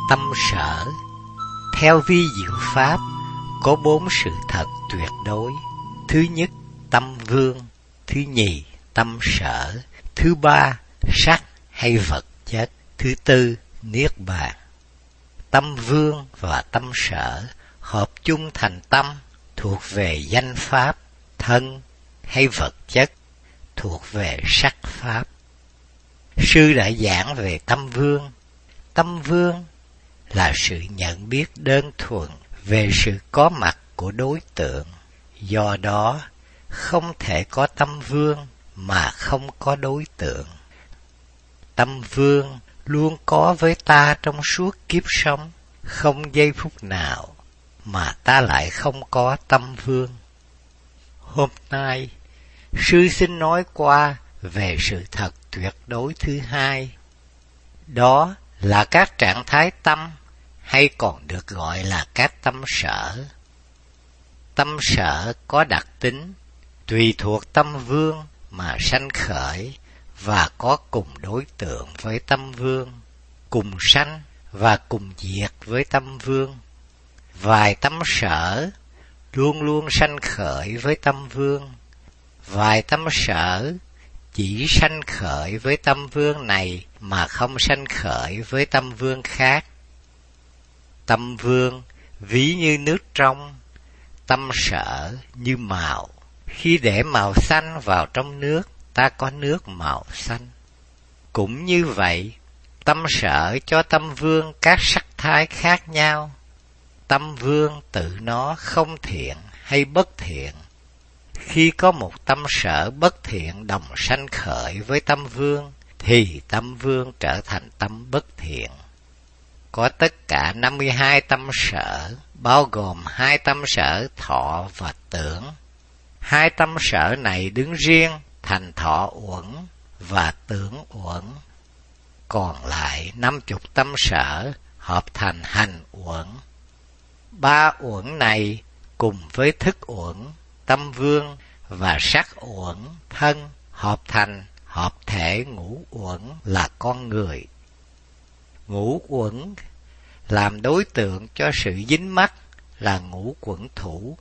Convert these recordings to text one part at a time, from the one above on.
Tâm sở. Theo vi diệu pháp, có 4 sự thật tuyệt đối. Thứ nhất, tâm vương. Thứ nhì, tâm sở. Thứ ba, sắc hay vật chất. Thứ tư, niết bàn. Tâm vương và tâm sở hợp chung thành tâm, thuộc về danh pháp. Thân hay vật chất thuộc về sắc pháp. Sư đã giảng về tâm vương. Tâm vương là sự nhận biết đơn thuần về sự có mặt của đối tượng. Do đó, không thể có tâm vương mà không có đối tượng. Tâm vương luôn có với ta trong suốt kiếp sống, không giây phút nào mà ta lại không có tâm vương. Hôm nay, sư xin nói qua về sự thật tuyệt đối thứ hai. Đó là các trạng thái tâm, hay còn được gọi là các tâm sở. Tâm sở có đặc tính tùy thuộc tâm vương mà sanh khởi và có cùng đối tượng với tâm vương, cùng sanh và cùng diệt với tâm vương. Vài tâm sở luôn luôn sanh khởi với tâm vương, vài tâm sở chỉ sanh khởi với tâm vương này mà không sanh khởi với tâm vương khác. Tâm vương ví như nước trong, tâm sở như màu. Khi để màu xanh vào trong nước, ta có nước màu xanh. Cũng như vậy, tâm sở cho tâm vương các sắc thái khác nhau. Tâm vương tự nó không thiện hay bất thiện. Khi có một tâm sở bất thiện đồng sanh khởi với tâm vương, thì tâm vương trở thành tâm bất thiện. Có tất cả 52 tâm sở, bao gồm 2 tâm sở thọ và tưởng. 2 tâm sở này đứng riêng thành thọ uẩn và tưởng uẩn. Còn lại 50 tâm sở hợp thành hành uẩn. 3 uẩn này cùng với thức uẩn, tâm vương và sắc uẩn, thân hợp thành hợp thể ngũ uẩn là con người. Ngũ uẩn làm đối tượng cho sự dính mắc là ngũ uẩn thủ.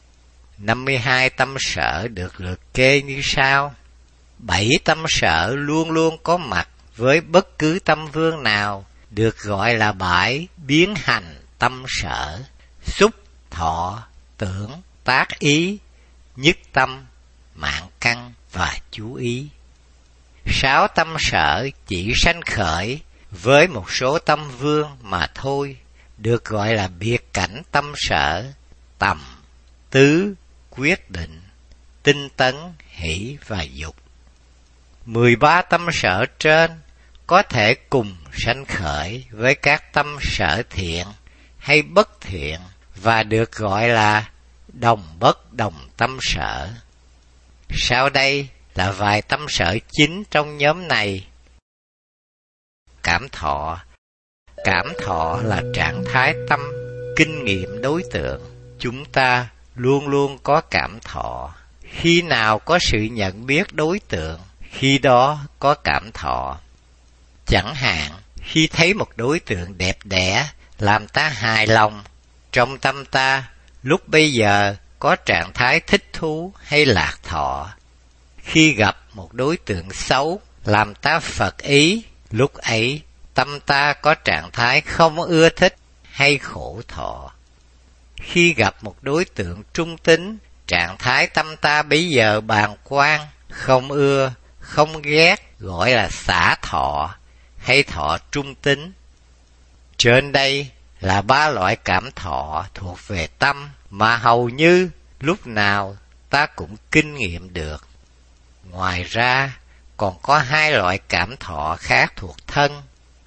52 tâm sở được liệt kê như sau. 7 tâm sở luôn luôn có mặt với bất cứ tâm vương nào, được gọi là bãi biến hành tâm sở: xúc, thọ, tưởng, tác ý, nhất tâm, mạng căn và chú ý. 6 tâm sở chỉ sanh khởi với một số tâm vương mà thôi, được gọi là biệt cảnh tâm sở: tầm, tứ, quyết định, tinh tấn, hỷ và dục. 13 tâm sở trên có thể cùng sanh khởi với các tâm sở thiện hay bất thiện và được gọi là đồng bất đồng tâm sở. Sau đây là vài tâm sở chính trong nhóm này. Cảm thọ. Cảm thọ là trạng thái tâm, kinh nghiệm đối tượng. Chúng ta luôn luôn có cảm thọ. Khi nào có sự nhận biết đối tượng, khi đó có cảm thọ. Chẳng hạn, khi thấy một đối tượng đẹp đẽ, làm ta hài lòng, trong tâm ta lúc bây giờ có trạng thái thích thú hay lạc thọ. Khi gặp một đối tượng xấu, làm ta phật ý, lúc ấy tâm ta có trạng thái không ưa thích hay khổ thọ. Khi gặp một đối tượng trung tín, trạng thái tâm ta bây giờ bàng quan, không ưa, không ghét, gọi là xả thọ hay thọ trung tín. Trên đây là 3 loại cảm thọ thuộc về tâm mà hầu như lúc nào ta cũng kinh nghiệm được. Ngoài ra, còn có 2 loại cảm thọ khác thuộc thân.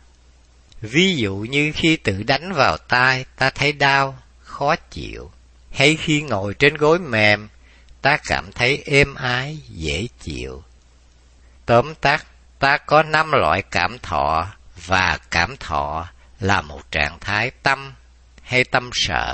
Ví dụ như khi tự đánh vào tai, ta thấy đau, khó chịu. Hay khi ngồi trên gối mềm, ta cảm thấy êm ái, dễ chịu. Tóm tắt, ta có 5 loại cảm thọ, và cảm thọ là một trạng thái tâm hay tâm sở.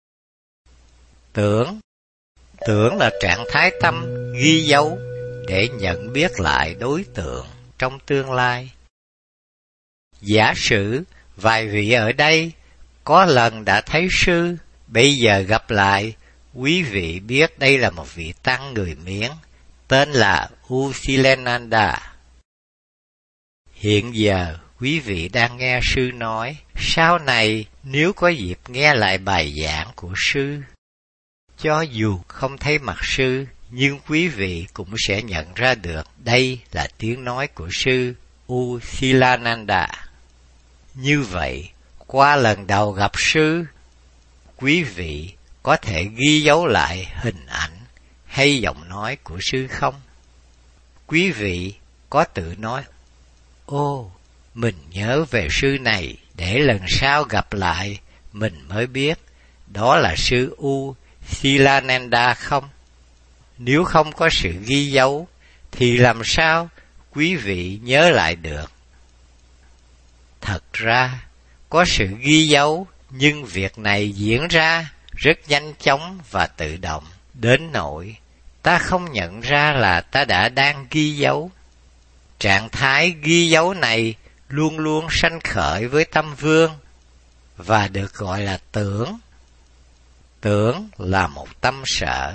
Tưởng. Tưởng là trạng thái tâm ghi dấu để nhận biết lại đối tượng trong tương lai. Giả sử Vài vị ở đây có lần đã thấy sư, bây giờ gặp lại, quý vị biết đây là một vị tăng người Miến, tên là U Silananda. Hiện giờ, quý vị đang nghe sư nói, sau này nếu có dịp nghe lại bài giảng của sư, cho dù không thấy mặt sư, nhưng quý vị cũng sẽ nhận ra được đây là tiếng nói của sư U Silananda. Như vậy, qua lần đầu gặp sư, quý vị có thể ghi dấu lại hình ảnh hay giọng nói của sư không? Quý vị có tự nói, ô, mình nhớ về sư này để lần sau gặp lại mình mới biết đó là sư U Silananda không? Nếu không có sự ghi dấu, thì làm sao quý vị nhớ lại được? Thật ra, có sự ghi dấu, nhưng việc này diễn ra rất nhanh chóng và tự động, đến nỗi ta không nhận ra là ta đã đang ghi dấu. Trạng thái ghi dấu này luôn luôn sanh khởi với tâm vương, và được gọi là tưởng. Tưởng là một tâm sở.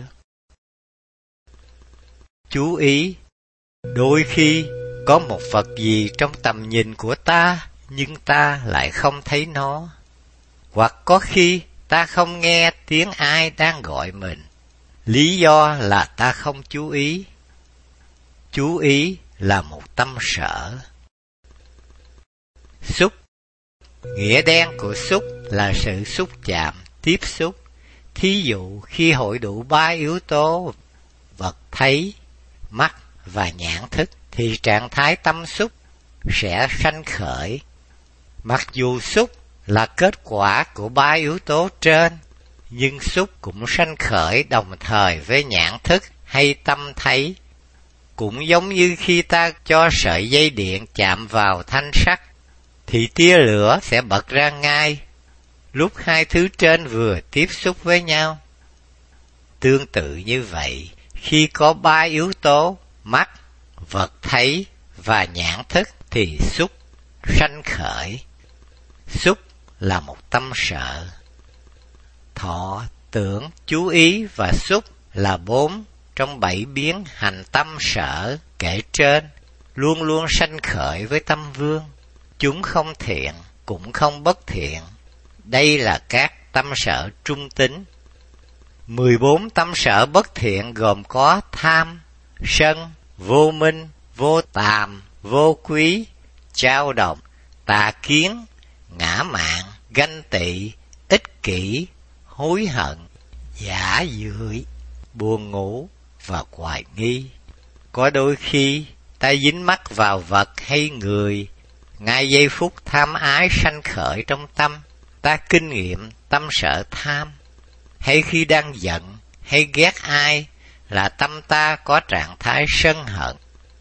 Chú ý, đôi khi có một vật gì trong tầm nhìn của ta, nhưng ta lại không thấy nó. Hoặc có khi ta không nghe tiếng ai đang gọi mình. Lý do là ta không chú ý. Chú ý là một tâm sở. Xúc. Nghĩa đen của xúc là sự xúc chạm, tiếp xúc. Thí dụ khi hội đủ 3 yếu tố vật thấy, mắt và nhãn thức, thì trạng thái tâm xúc sẽ sanh khởi. Mặc dù xúc là kết quả của 3 yếu tố trên, nhưng xúc cũng sanh khởi đồng thời với nhãn thức hay tâm thấy. Cũng giống như khi ta cho sợi dây điện chạm vào thanh sắt, thì tia lửa sẽ bật ra ngay lúc hai thứ trên vừa tiếp xúc với nhau. Tương tự như vậy, khi có 3 yếu tố mắt, vật thấy và nhãn thức thì xúc sanh khởi. Xúc là một tâm sở. Thọ, tưởng, chú ý và xúc là 4 trong 7 biến hành tâm sở kể trên, luôn luôn sanh khởi với tâm vương. Chúng không thiện, cũng không bất thiện. Đây là các tâm sở trung tính. 14 tâm sở bất thiện gồm có tham, sân, vô minh, vô tàm, vô quý, dao động, tà kiến, ngã mạn, ganh tị, ích kỷ, hối hận, giả dưỡi, buồn ngủ và hoài nghi. Có đôi khi ta dính mắc vào vật hay người, ngay giây phút tham ái sanh khởi trong tâm, ta kinh nghiệm tâm sở tham. Hay khi đang giận hay ghét ai là tâm ta có trạng thái sân hận.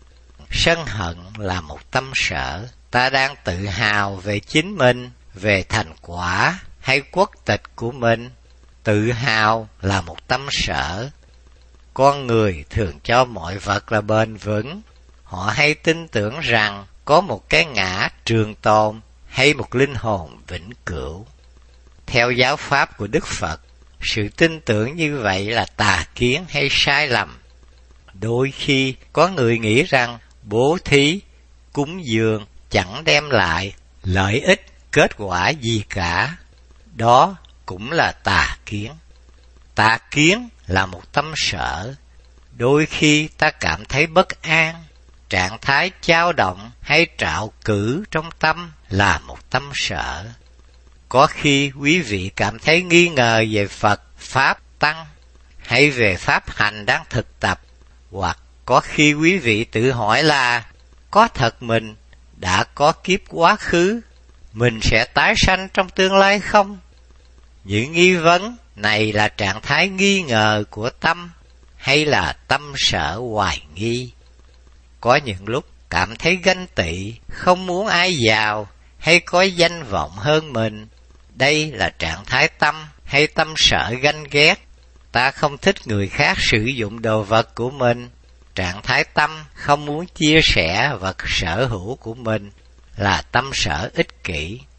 Sân hận là một tâm sở. Ta đang tự hào về chính mình, về thành quả hay quốc tịch của mình. Tự hào là một tâm sở. Con người thường cho mọi vật là bền vững. Họ hay tin tưởng rằng có một cái ngã trường tồn hay một linh hồn vĩnh cửu. Theo giáo pháp của Đức Phật, sự tin tưởng như vậy là tà kiến hay sai lầm. Đôi khi có người nghĩ rằng bố thí, cúng dường chẳng đem lại lợi ích kết quả gì cả. Đó cũng là tà kiến. Tà kiến là một tâm sở. Đôi khi ta cảm thấy bất an, trạng thái dao động hay trạo cử trong tâm là một tâm sở. Có khi quý vị cảm thấy nghi ngờ về Phật, Pháp, Tăng hay về Pháp hành đang thực tập, hoặc có khi quý vị tự hỏi là có thật mình đã có kiếp quá khứ, mình sẽ tái sanh trong tương lai không? Những nghi vấn này là trạng thái nghi ngờ của tâm hay là tâm sở hoài nghi. Có những lúc cảm thấy ganh tị, không muốn ai giàu hay có danh vọng hơn mình. Đây là trạng thái tâm hay tâm sở ganh ghét. Ta không thích người khác sử dụng đồ vật của mình. Trạng thái tâm không muốn chia sẻ vật sở hữu của mình là tâm sở ích kỷ.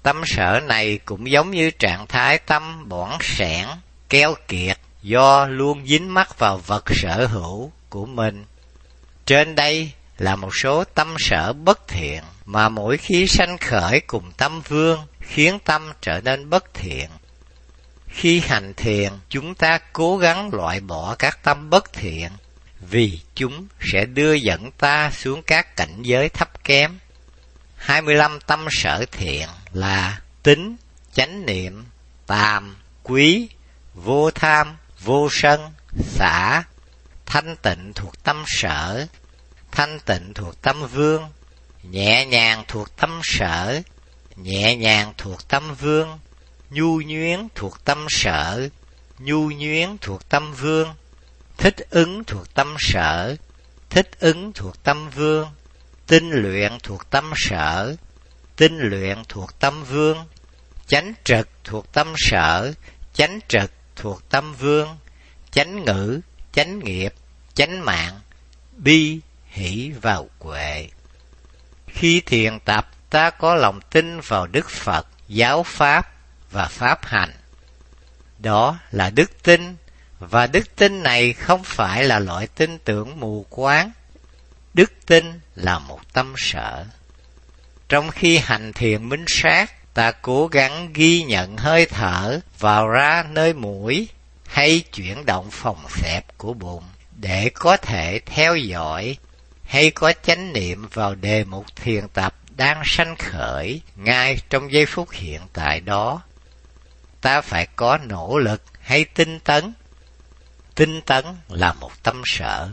Tâm sở này cũng giống như trạng thái tâm bỏn sẻn, keo kiệt do luôn dính mắc vào vật sở hữu của mình. Trên đây là một số tâm sở bất thiện mà mỗi khi sanh khởi cùng tâm vương khiến tâm trở nên bất thiện. Khi hành thiền, chúng ta cố gắng loại bỏ các tâm bất thiện, vì chúng sẽ đưa dẫn ta xuống các cảnh giới thấp kém. 25 tâm sở thiện là tín, chánh niệm, tàm, quý, vô tham, vô sân, xả. Thanh tịnh thuộc tâm sở, thanh tịnh thuộc tâm vương, nhẹ nhàng thuộc tâm sở, nhẹ nhàng thuộc tâm vương, nhu nhuyến thuộc tâm sở, nhu nhuyến thuộc tâm vương, thích ứng thuộc tâm sở, thích ứng thuộc tâm vương, tinh luyện thuộc tâm sở, tinh luyện thuộc tâm vương, chánh trực thuộc tâm sở, chánh trực thuộc tâm vương, chánh ngữ, chánh nghiệp, chánh mạng, bi, hỷ và huệ. Khi thiền tập, ta có lòng tin vào Đức Phật, giáo pháp và pháp hành. Đó là đức tin, và đức tin này không phải là loại tin tưởng mù quáng. Đức tin là một tâm sở. Trong khi hành thiền minh sát, ta cố gắng ghi nhận hơi thở vào ra nơi mũi hay chuyển động phòng xẹp của bụng để có thể theo dõi hay có chánh niệm vào đề mục thiền tập đang sanh khởi ngay trong giây phút hiện tại đó. Ta phải có nỗ lực hay tinh tấn. Tinh tấn là một tâm sở.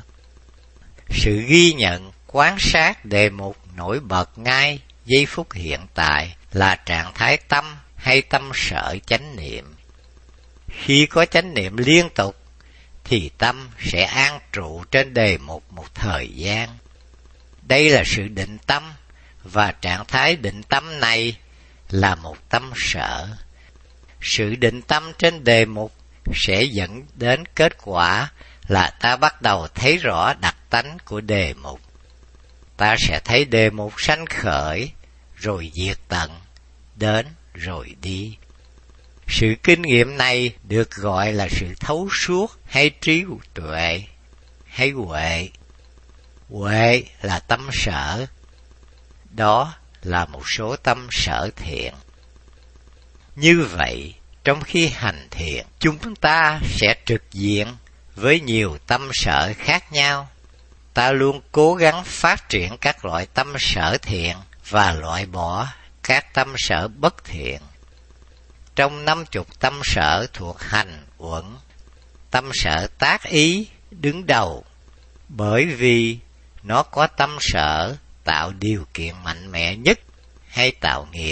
Sự ghi nhận, quan sát đề mục nổi bật ngay giây phút hiện tại là trạng thái tâm hay tâm sở chánh niệm. Khi có chánh niệm liên tục, thì tâm sẽ an trụ trên đề mục một thời gian. Đây là sự định tâm, và trạng thái định tâm này là một tâm sở. Sự định tâm trên đề mục sẽ dẫn đến kết quả là ta bắt đầu thấy rõ đặc tánh của đề mục. Ta sẽ thấy đề mục sanh khởi, rồi diệt tận, đến rồi đi. Sự kinh nghiệm này được gọi là sự thấu suốt hay trí tuệ hay huệ. Huệ là tâm sở. Đó là một số tâm sở thiện. Như vậy, trong khi hành thiện, chúng ta sẽ trực diện với nhiều tâm sở khác nhau. Ta luôn cố gắng phát triển các loại tâm sở thiện và loại bỏ các tâm sở bất thiện. Trong 50 tâm sở thuộc hành uẩn, tâm sở tác ý đứng đầu, bởi vì nó có tâm sở tạo điều kiện mạnh mẽ nhất hay tạo nghiệp.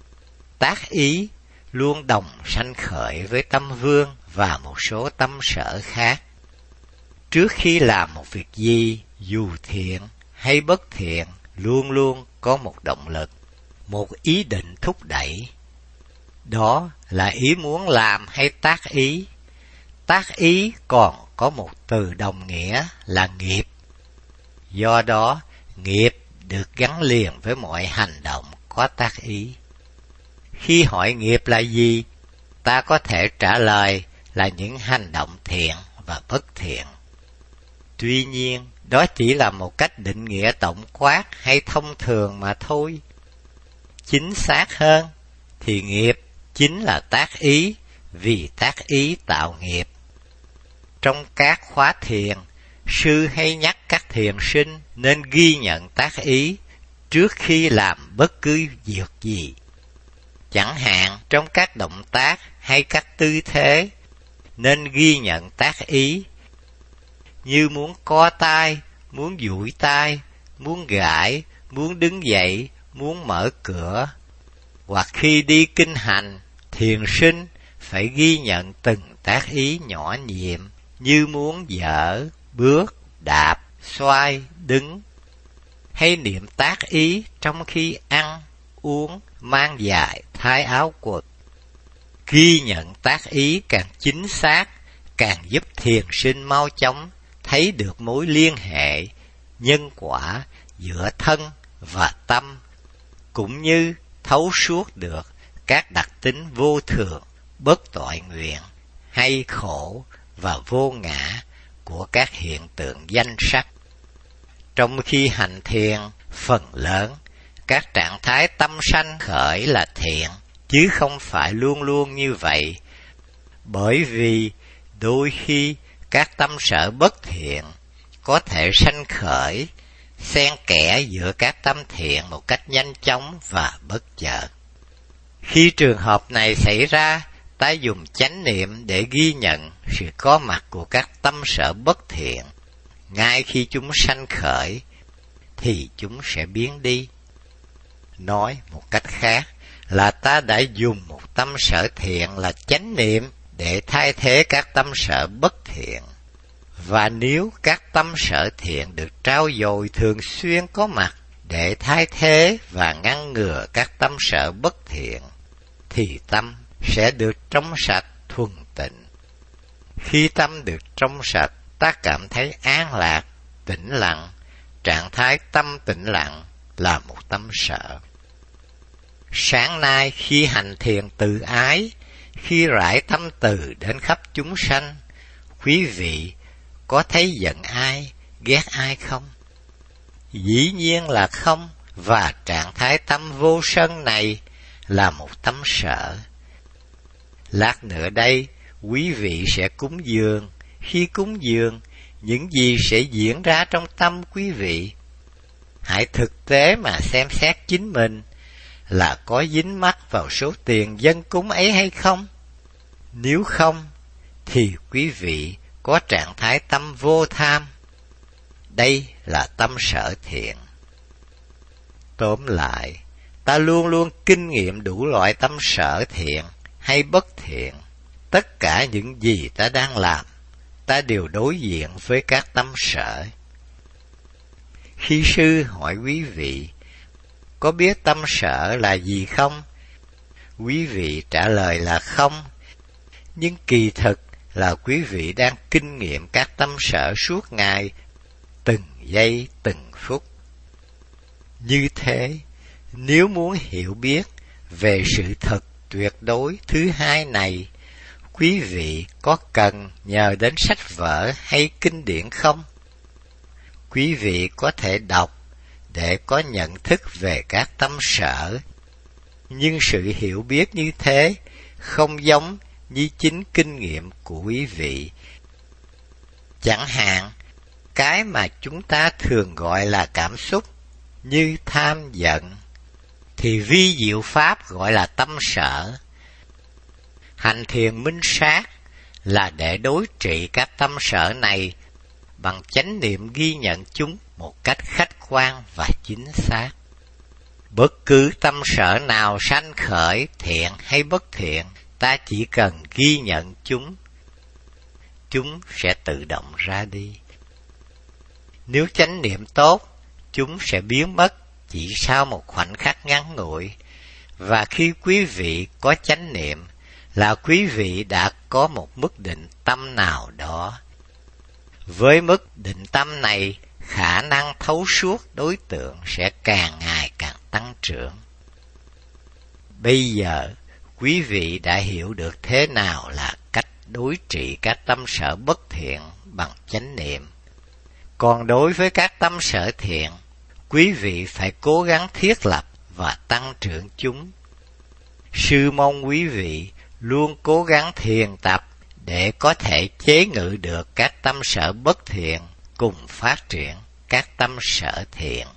Tác ý luôn đồng sanh khởi với tâm vương và một số tâm sở khác. Trước khi làm một việc gì, dù thiện hay bất thiện, luôn luôn có một động lực, một ý định thúc đẩy. Đó là ý muốn làm hay tác ý. Tác ý còn có một từ đồng nghĩa là nghiệp. Do đó, nghiệp được gắn liền với mọi hành động có tác ý. Khi hỏi nghiệp là gì, ta có thể trả lời là những hành động thiện và bất thiện. Tuy nhiên, đó chỉ là một cách định nghĩa tổng quát hay thông thường mà thôi. Chính xác hơn, thì nghiệp chính là tác ý, vì tác ý tạo nghiệp. Trong các khóa thiền, sư hay nhắc các thiền sinh nên ghi nhận tác ý trước khi làm bất cứ việc gì. Chẳng hạn trong các động tác hay các tư thế, nên ghi nhận tác ý, như muốn co tay, muốn duỗi tay, muốn gãi, muốn đứng dậy, muốn mở cửa. Hoặc khi đi kinh hành, thiền sinh phải ghi nhận từng tác ý nhỏ nhiệm, như muốn dở, bước, đạp, xoay, đứng. Hay niệm tác ý trong khi ăn, uống, mang giày, thay áo quần. Ghi nhận tác ý càng chính xác, càng giúp thiền sinh mau chóng thấy được mối liên hệ, nhân quả giữa thân và tâm, cũng như thấu suốt được các đặc tính vô thường, bất toại nguyện, hay khổ và vô ngã của các hiện tượng danh sắc. Trong khi hành thiền, phần lớn các trạng thái tâm sanh khởi là thiện, chứ không phải luôn luôn như vậy, bởi vì đôi khi các tâm sở bất thiện có thể sanh khởi, xen kẽ giữa các tâm thiện một cách nhanh chóng và bất chợt. Khi trường hợp này xảy ra, ta dùng chánh niệm để ghi nhận sự có mặt của các tâm sở bất thiện. Ngay khi chúng sanh khởi, thì chúng sẽ biến đi. Nói một cách khác là ta đã dùng một tâm sở thiện là chánh niệm để thay thế các tâm sở bất thiện. Và nếu các tâm sở thiện được trau dồi thường xuyên có mặt để thay thế và ngăn ngừa các tâm sở bất thiện, thì tâm sẽ được trong sạch thuần tịnh. Khi tâm được trong sạch, ta cảm thấy an lạc, tĩnh lặng. Trạng thái tâm tĩnh lặng là một tâm sở. Sáng nay khi hành thiền từ ái, khi rải tâm từ đến khắp chúng sanh, quý vị có thấy giận ai, ghét ai không? Dĩ nhiên là không, và trạng thái tâm vô sân này là một tâm sở. Lát nữa đây, quý vị sẽ cúng dường. Khi cúng dường, những gì sẽ diễn ra trong tâm quý vị? Hãy thực tế mà xem xét chính mình là có dính mắc vào số tiền dâng cúng ấy hay không? Nếu không, thì quý vị có trạng thái tâm vô tham. Đây là tâm sở thiện. Tóm lại, ta luôn luôn kinh nghiệm đủ loại tâm sở thiện hay bất thiện. Tất cả những gì ta đang làm, ta đều đối diện với các tâm sở. Khi sư hỏi quý vị, có biết tâm sở là gì không? Quý vị trả lời là không, nhưng kỳ thực là quý vị đang kinh nghiệm các tâm sở suốt ngày, từng giây từng phút. Như thế, nếu muốn hiểu biết về sự thật tuyệt đối thứ hai này, quý vị có cần nhờ đến sách vở hay kinh điển không? Quý vị có thể đọc để có nhận thức về các tâm sở, nhưng sự hiểu biết như thế không giống như chính kinh nghiệm của quý vị. Chẳng hạn, cái mà chúng ta thường gọi là cảm xúc, như tham giận, thì vi diệu pháp gọi là tâm sở. Hành thiền minh sát là để đối trị các tâm sở này bằng chánh niệm ghi nhận chúng một cách khách quan và chính xác. Bất cứ tâm sở nào sanh khởi, thiện hay bất thiện, ta chỉ cần ghi nhận chúng sẽ tự động ra đi. Nếu chánh niệm tốt, chúng sẽ biến mất chỉ sau một khoảnh khắc ngắn ngủi. Và khi quý vị có chánh niệm, là quý vị đã có một mức định tâm nào đó. Với mức định tâm này, khả năng thấu suốt đối tượng sẽ càng ngày càng tăng trưởng. Bây giờ, quý vị đã hiểu được thế nào là cách đối trị các tâm sở bất thiện bằng chánh niệm. Còn đối với các tâm sở thiện, quý vị phải cố gắng thiết lập và tăng trưởng chúng. Sư mong quý vị luôn cố gắng thiền tập để có thể chế ngự được các tâm sở bất thiện cùng phát triển các tâm sở thiện.